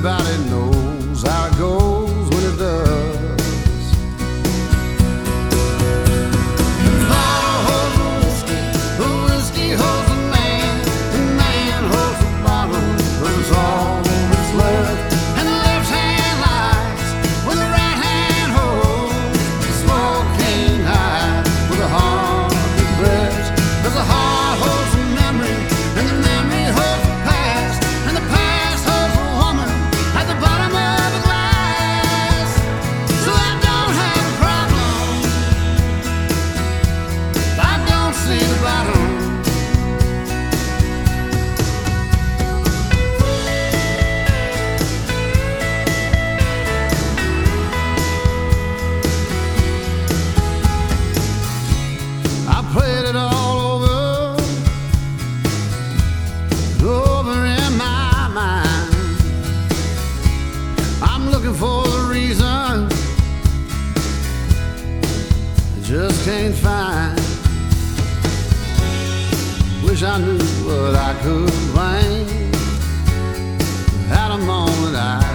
everybody knows how it goes when it does. The bottle holds the whiskey holds the man holds the bottle, but it's all that's left. And the left hand lies when the right hand holds. The smoke can't hide with the heart that breaths. 'Cause the heart holds the memory, and the memory holds the past, and the past holds a woman at the bottom of a glass. So I don't have a problem, I don't see the bottom. I played it all over in my mind. I'm looking for the reason I just can't find. Wish I knew what I could bring at a moment